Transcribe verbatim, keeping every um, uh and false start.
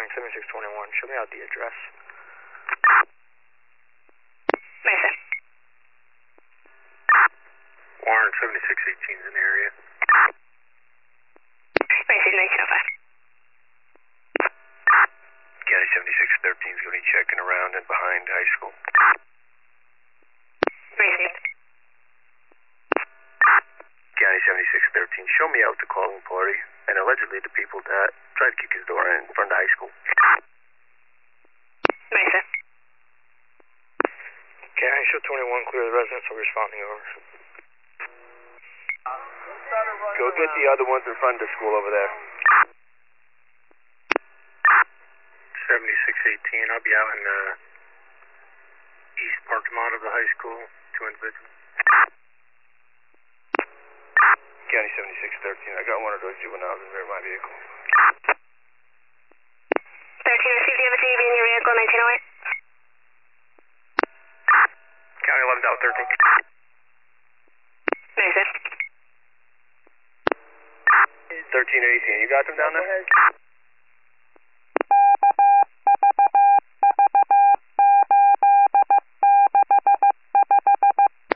County seventy-six twenty-one. Show me out the address. Mesa. Warren seventy-six eighteen is in the area. Mesa nineteen oh five. County seventy-six thirteen is going to be checking around and behind high school. Mesa. County seventy-six thirteen, show me out the calling party and allegedly the people that tried to kick his door in in front of the high school. Mesa. County show twenty-one, clear the residence, I'll be responding over. Go get the other ones in front of the school over there. seventy-six eighteen, I'll be out in the east parking lot of the high school, two individuals. County seventy-six thirteen, I got one of those juveniles in rear of my vehicle. thirteen received, do you have a T V in your vehicle, nineteen oh eight? County eleven thirteen. Mesa. thirteen eighteen, you got them down there?